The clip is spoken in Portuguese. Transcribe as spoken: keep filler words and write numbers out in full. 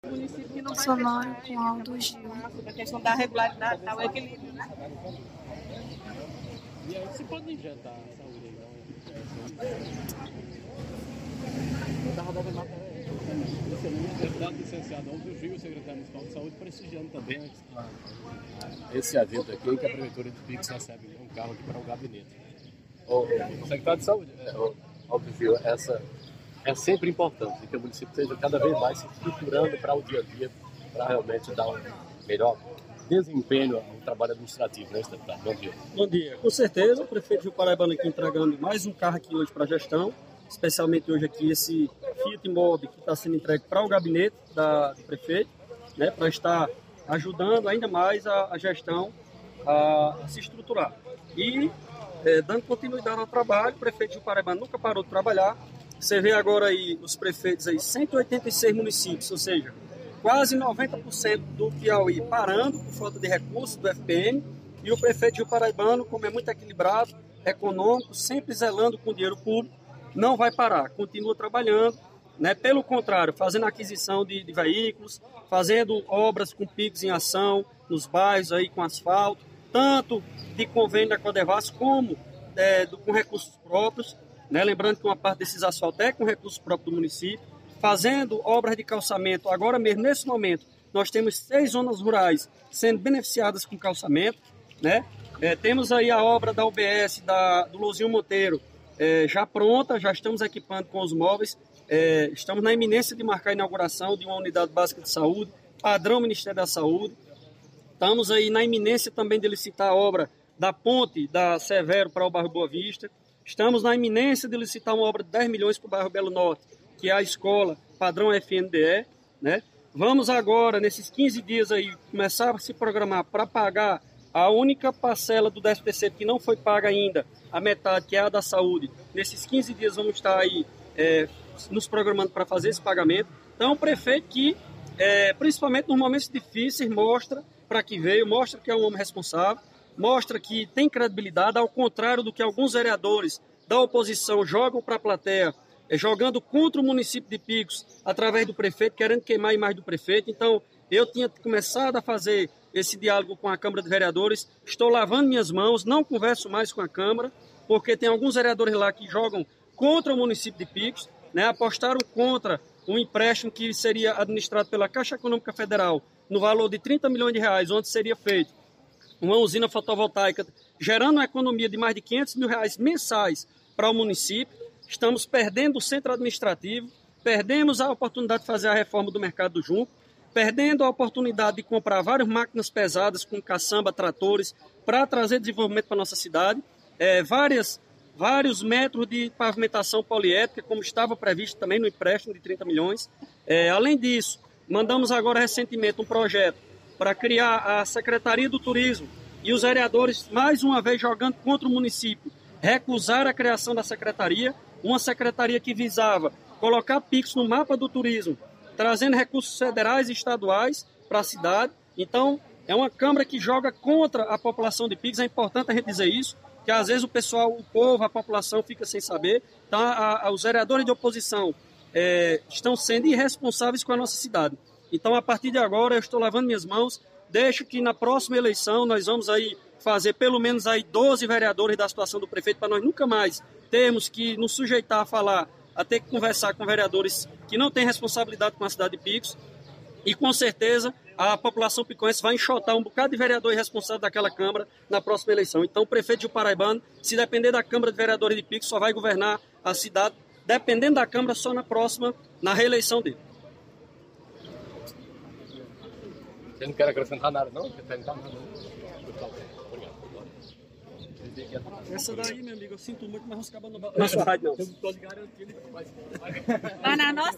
Sonoro com Aldo Gil. A questão da regularidade, o equilíbrio, né? E aí você pode injetar a saúde aí, não? Eu estava dando matéria. O deputado licenciado Aldo Gil, o secretário municipal de saúde, prestigiando também esse evento aqui, que a Prefeitura de Pix recebe um carro aqui para o gabinete. O secretário de saúde, Aldo Gil, essa é sempre importante que o município esteja cada vez mais se estruturando para o dia a dia, para realmente dar um melhor desempenho ao trabalho administrativo, né, deputado? Bom dia. Bom dia. Com certeza, o prefeito Gil Paraibano aqui entregando mais um carro aqui hoje para a gestão, especialmente hoje aqui esse Fiat Mobi que está sendo entregue para o gabinete da, do prefeito, né, para estar ajudando ainda mais a, a gestão a, a se estruturar. E é, dando continuidade ao trabalho, o prefeito Gil Paraibano nunca parou de trabalhar. Você vê agora aí os prefeitos aí, cento e oitenta e seis municípios, ou seja, quase noventa por cento do Piauí parando por falta de recursos do F P M, e o prefeito Gil Paraibano, como é muito equilibrado, econômico, sempre zelando com o dinheiro público, não vai parar, continua trabalhando, né? Pelo contrário, fazendo aquisição de, de veículos, fazendo obras com Pix em ação, nos bairros aí com asfalto, tanto de convênio da Codevas como é, do, com recursos próprios, né? Lembrando que uma parte desses asfaltos é com recursos próprios do município, fazendo obras de calçamento. Agora mesmo, nesse momento, nós temos seis zonas rurais sendo beneficiadas com calçamento, né? É, temos aí a obra da U B S, da, do Luzinho Monteiro, é, já pronta, já estamos equipando com os móveis, é, estamos na iminência de marcar a inauguração de uma unidade básica de saúde, padrão Ministério da Saúde. Estamos aí na iminência também de licitar a obra da ponte da Severo para o bairro Boa Vista. Estamos na iminência de licitar uma obra de dez milhões para o bairro Belo Norte, que é a escola padrão F N D E, né? Vamos agora, nesses quinze dias aí, começar a se programar para pagar a única parcela do décimo terceiro que não foi paga ainda, a metade, que é a da saúde. Nesses quinze dias vamos estar aí é, nos programando para fazer esse pagamento. Então, o prefeito que, é, principalmente nos momentos difíceis, mostra para que veio, mostra que é um homem responsável, mostra que tem credibilidade, ao contrário do que alguns vereadores da oposição jogam para a plateia, é, jogando contra o município de Picos através do prefeito, querendo queimar a imagem do prefeito. Então, eu tinha começado a fazer esse diálogo com a Câmara de Vereadores, estou lavando minhas mãos, não converso mais com a Câmara, porque tem alguns vereadores lá que jogam contra o município de Picos, né, apostaram contra um empréstimo que seria administrado pela Caixa Econômica Federal no valor de trinta milhões de reais, onde seria feito uma usina fotovoltaica, gerando uma economia de mais de quinhentos mil reais mensais para o município. Estamos perdendo o centro administrativo, perdemos a oportunidade de fazer a reforma do mercado do junco, perdendo a oportunidade de comprar várias máquinas pesadas com caçamba, tratores, para trazer desenvolvimento para a nossa cidade, é, várias, vários metros de pavimentação poliédrica, como estava previsto também no empréstimo de trinta milhões. É, além disso, mandamos agora recentemente um projeto para criar a Secretaria do Turismo, e os vereadores, mais uma vez, jogando contra o município, recusaram a criação da secretaria, uma secretaria que visava colocar Pix no mapa do turismo, trazendo recursos federais e estaduais para a cidade. Então, é uma Câmara que joga contra a população de Pix. É importante a gente dizer isso, que às vezes o pessoal, o povo, a população fica sem saber. Então, a, a, os vereadores de oposição é, estão sendo irresponsáveis com a nossa cidade. Então, a partir de agora, eu estou lavando minhas mãos. Deixo que na próxima eleição nós vamos aí fazer pelo menos aí doze vereadores da situação do prefeito, para nós nunca mais termos que nos sujeitar a falar, a ter que conversar com vereadores que não têm responsabilidade com a cidade de Picos. E com certeza a população picoense vai enxotar um bocado de vereador irresponsável daquela Câmara na próxima eleição. Então o prefeito Gil Paraibano, se depender da Câmara de Vereadores de Picos, só vai governar a cidade, dependendo da Câmara, só na próxima, na reeleição dele. Você não quer acrescentar nada, não? Não quer perguntar nada, não? Obrigado. Essa daí, meu amigo, eu sinto muito, mas não se acaba no... na sua rádio, não. Mas na nossa